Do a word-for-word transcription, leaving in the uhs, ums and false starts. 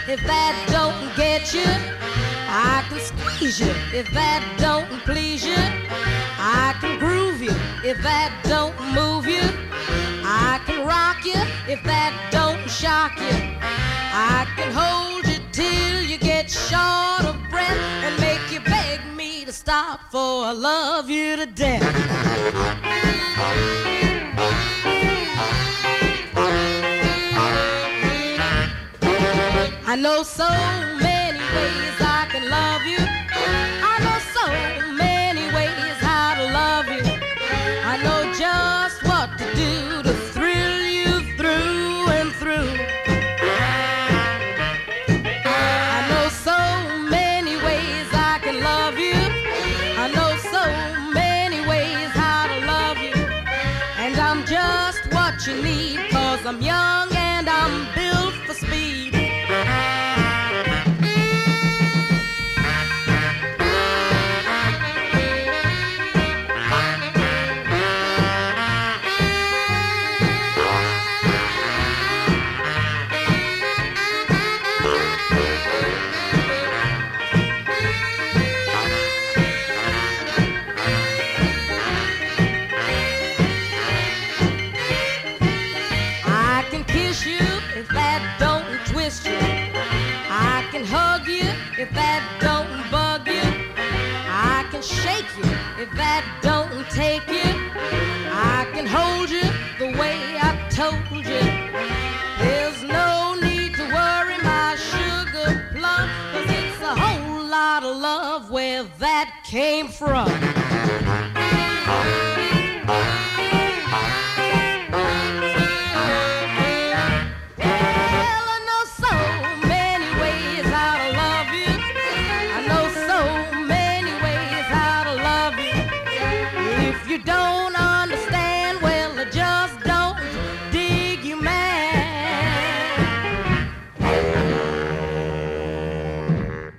if that don't get you. I can squeeze you if that don't please you. I can groove you if that don't move you. I can rock you if that don't shock you. I can hold you till you get short of breath and make you beg me to stop, for I love you to death. I know so many ways I can love you. I know so many ways how to love you. I know just what to do to thrill you through and through. I know so many ways I can love you. I know so many ways how to love you. And I'm just what you need, 'cause I'm young and I'm built for speed. If that don't bug you, I can shake you. If that don't take you, I can hold you the way I told you. There's no need to worry, my sugar plum, 'cause it's a whole lot of love where that came from. You don't